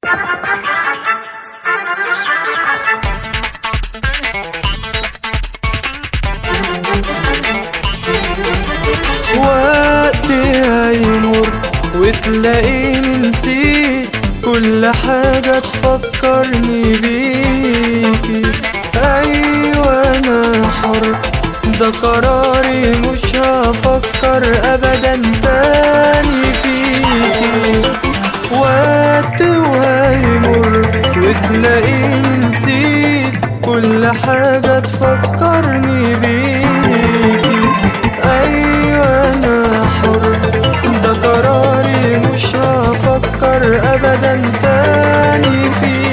وقتي هيمر وتلاقيني نسيت كل حاجة تفكرني بيكي. أيوة أنا حر، ده قراري، مش هفكر أبدا تاني فيكي. وقت وهيمر وتلاقيني نسيت كل حاجة تفكرني بيكي. أيوة أنا حر، ده قراري، مش هفكر أبدا تاني فيكي.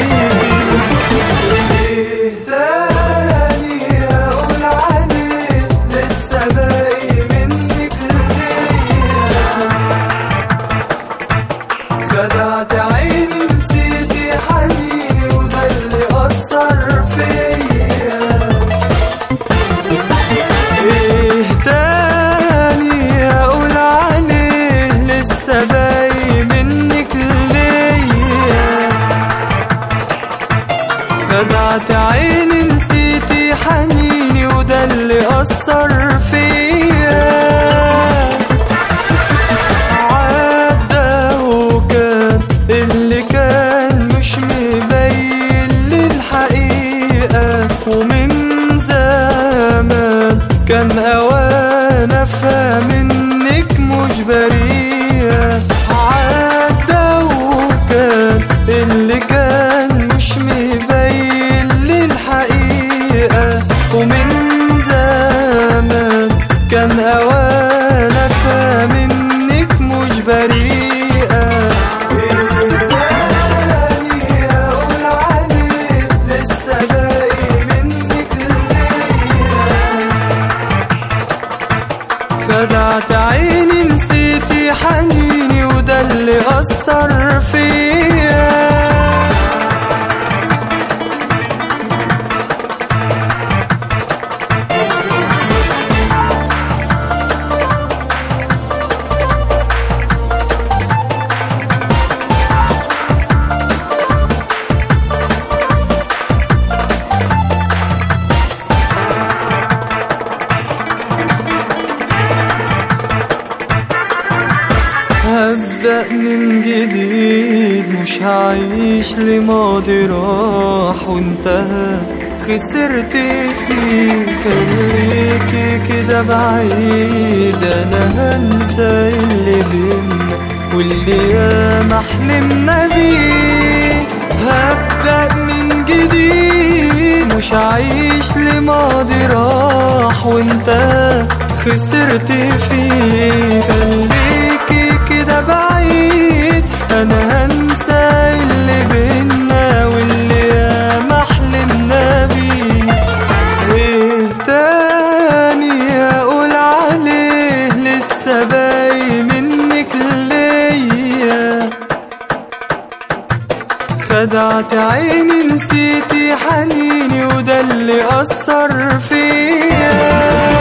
إيه تاني أقول عليه لسه باقي منك ليا؟ خدعت عيني نسيتي حنيني وده اللي أثر فيا. إيه تاني أقول عليه لسه باقي منك ليا؟ خدعت عيني نسيتي حنيني وده اللي أثر فيا. عدى وكان اللي كان مش مبين للحقيقة، ومن زمان كان أوان أفهم إنك مش بريئة. عدى وكان اللي كان مش مبين للحقيقة، ومن زمان كان أوان أفهم إنك مش بريئة. تاني أقول عليه لسه باقي منك ليا؟ خدعت عيني نسيتي حنيني وده اللي أثر فيا. هبدأ من جديد، مش هعيش لماضي راح وانتهى خسرت فيه. خليكي كده بعيد، انا هنسى اللي بينا واللي ياما حلمنا بيه. هبدأ من جديد، مش هعيش لماضي راح وانتهى خسرت فيه. خليكي كده بعيد، انا هنسى اللي بينا واللي ياما حلمنا بيه. ايه تاني اقول عليه لسه باقي منك ليا؟ خدعت عيني نسيتي حنيني وده اللي أثر فيا.